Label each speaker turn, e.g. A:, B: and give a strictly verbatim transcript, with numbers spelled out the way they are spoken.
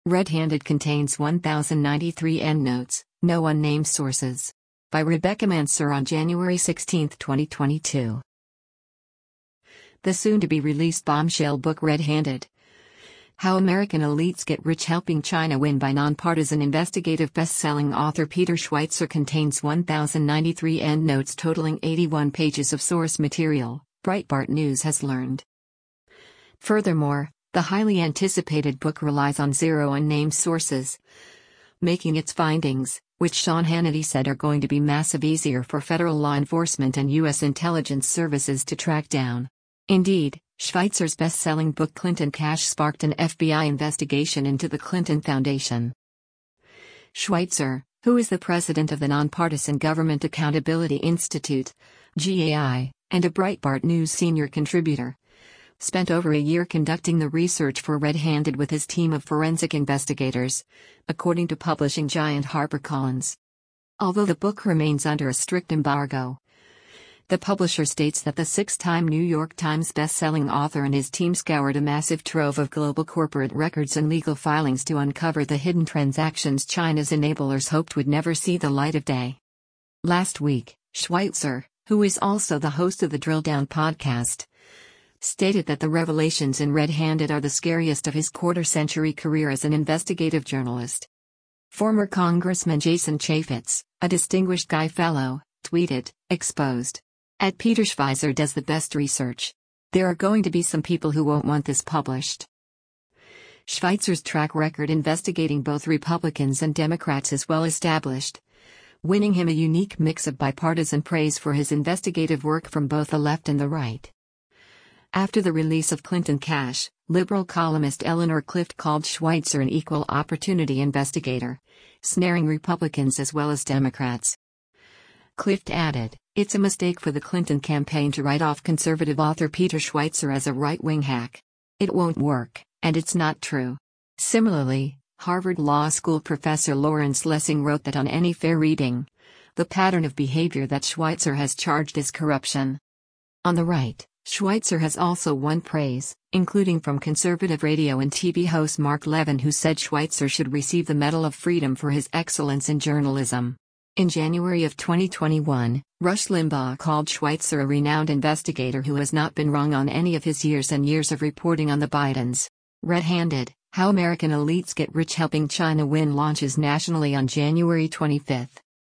A: Red-Handed contains one thousand ninety-three endnotes, no unnamed sources. By Rebecca Mansour on January sixteenth, twenty twenty-two. The soon-to-be-released bombshell book Red-Handed. How American Elites Get Rich Helping China Win by nonpartisan investigative best-selling author Peter Schweizer contains one thousand ninety-three endnotes totaling eighty-one pages of source material, Breitbart News has learned. Furthermore, the highly anticipated book relies on zero unnamed sources, making its findings, which Sean Hannity said are going to be massive, easier for federal law enforcement and U S intelligence services to track down. Indeed, Schweizer's best-selling book Clinton Cash sparked an F B I investigation into the Clinton Foundation. Schweizer, who is the president of the Nonpartisan Government Accountability Institute, G A I, and a Breitbart News senior contributor, spent over a year conducting the research for Red-Handed with his team of forensic investigators, according to publishing giant HarperCollins. Although the book remains under a strict embargo, the publisher states that the six-time New York Times best-selling author and his team scoured a massive trove of global corporate records and legal filings to uncover the hidden transactions China's enablers hoped would never see the light of day. Last week, Schweizer, who is also the host of the Drill Down podcast, stated that the revelations in Red-Handed are the scariest of his quarter-century career as an investigative journalist. Former Congressman Jason Chaffetz, a Distinguished Guy Fellow, tweeted, "Exposed. At Peter Schweizer does the best research. There are going to be some people who won't want this published." Schweizer's track record investigating both Republicans and Democrats is well established, winning him a unique mix of bipartisan praise for his investigative work from both the left and the right. After the release of Clinton Cash, liberal columnist Eleanor Clift called Schweizer an equal opportunity investigator, snaring Republicans as well as Democrats. Clift added, "It's a mistake for the Clinton campaign to write off conservative author Peter Schweizer as a right-wing hack. It won't work, and it's not true." Similarly, Harvard Law School professor Lawrence Lessig wrote that on any fair reading, the pattern of behavior that Schweizer has charged is corruption. On the right, Schweizer has also won praise, including from conservative radio and T V host Mark Levin, who said Schweizer should receive the Medal of Freedom for his excellence in journalism. In January of twenty twenty-one, Rush Limbaugh called Schweizer a renowned investigator who has not been wrong on any of his years and years of reporting on the Bidens. Red-Handed, How American Elites Get Rich Helping China Win launches nationally on January twenty-fifth.